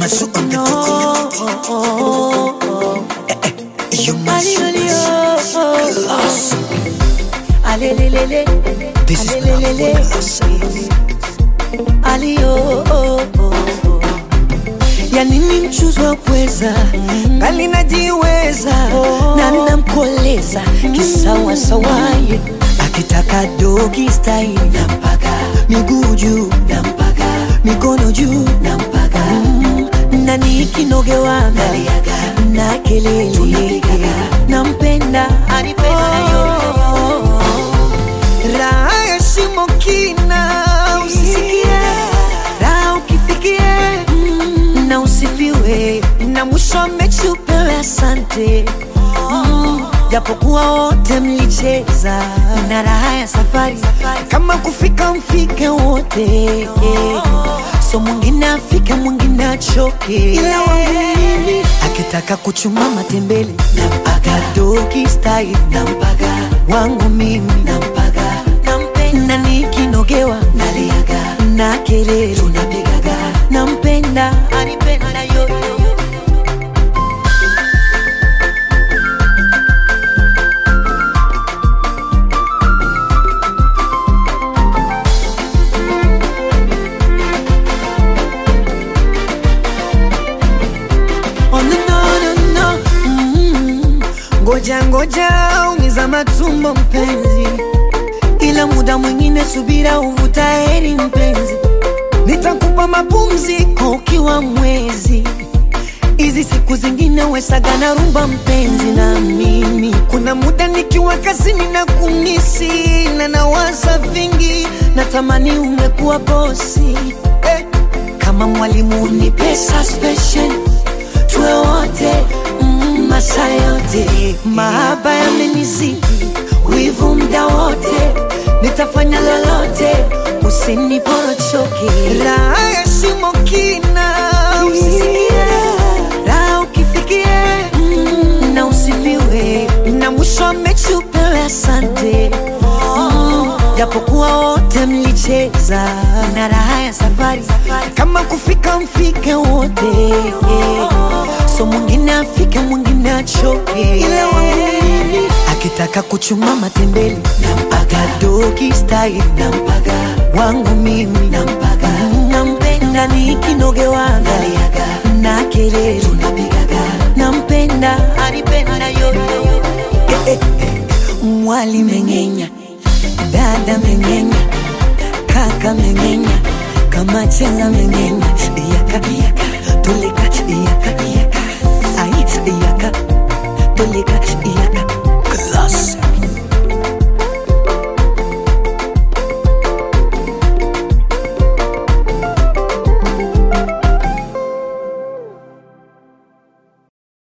Masu on the You must This is ya nini mchuzo wa pweza Ngali najiweza na namkoleza kisawa sawaye akitaka dogi style nampaka miguu juu nampaka mikono juu nampaka na nikinogewa na kelele nampenda anipenda na yoyo raha ya shimo kina usisikie raha ukifikie na usifiwe na mwisho mechupewe asante japokuwa wote mlicheza na raha ya safari kama kufika mfike wote so mwingine afike mwingine achoke ila wangu mimi akitaka kuchuma matembele nampaka dogi style nampaka wangu mimi nampaka nampenda nikinogewa naliaga na kelele tunapigaga nampenda anipenda na yoyo Ngoja umiza matumbo mpenzi ila muda mwingine subira uvuta heri mpenzi nitakupa mapumziko ukiwa mwezi hizi siku zingine wesaga na rumba mpenzi na mimi kuna muda nikiwa kazini na kumisi na nawaza vingi natamani ungekuwa bosi kama mwalimu unipe suspension tuwe wote masaa yote mahaba yamenizidi wivu mda wote nitafanya lolote usiniporochoke raha ya shimo kina usisikie raha ukifikie na usifiwe na mwisho mechupewe asante japokuwa wote mlicheza na raha ya safari kama kufika mfike wote so mwingine afike mwingine achoke ila wangu mimi akitaka kuchuma matembele nampaka dogi style nampaka wangu mimi nampaka nampenda nikinogewa naliaga na kelele tunapigaga nampenda anipenda na yoyo mwali mengenya dada mengenya kaka mengenya kama chela mengenya yaka